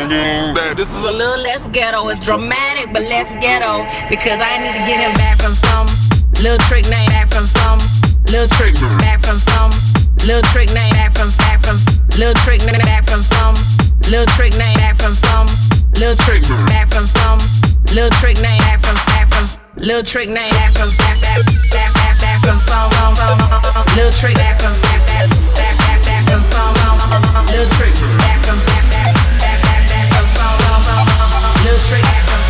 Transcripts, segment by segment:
bringing back. This is a little less ghetto, it's dramatic but less ghetto, because I need to get him back from some little trick name, back from some little trick, back from some little trick name, back from little trick name, back from some little trick name, back from some little trick, back from some little trick name, back from little trick name, back from back from some little trick, back from back from some little trick, back from back from some little trick, back from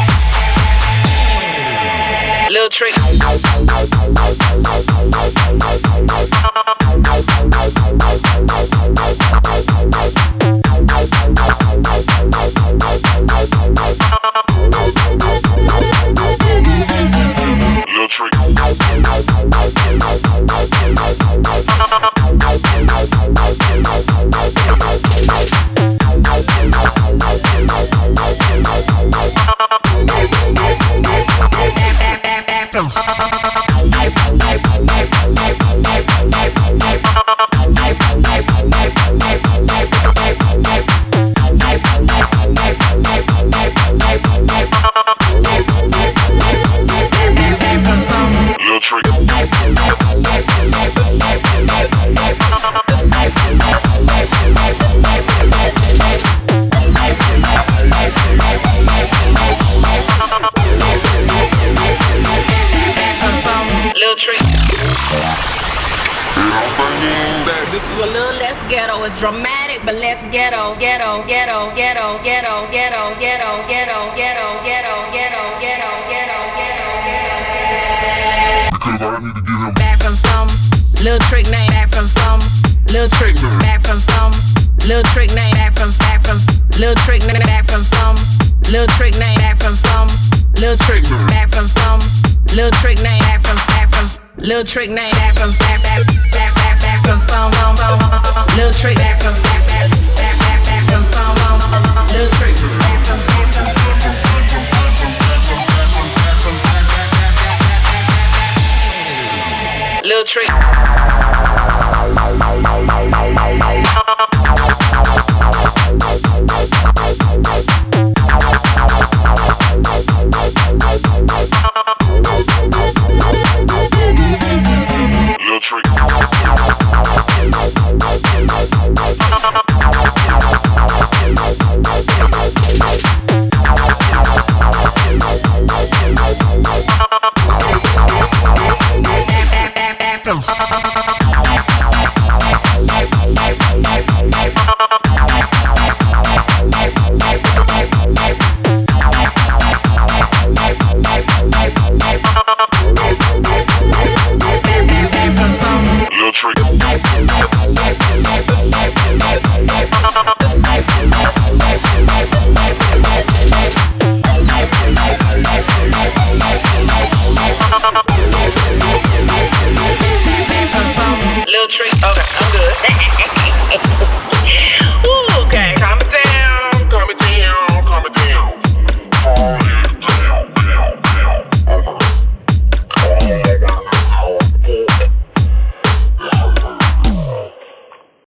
little trick. This is a little less ghetto, it's dramatic but less ghetto, ghetto, ghetto, ghetto, ghetto, ghetto, ghetto, ghetto, ghetto, ghetto, ghetto, ghetto, ghetto, ghetto, ghetto. Because I need to get him back from some little trick name, back from some little trick, back from some little trick name, back from little trick name, back from some little trick name, back from some little trick, back from some little trick name, back from little trick name, back from back from some little trick, back from back from some little trick, back from little trick. Don't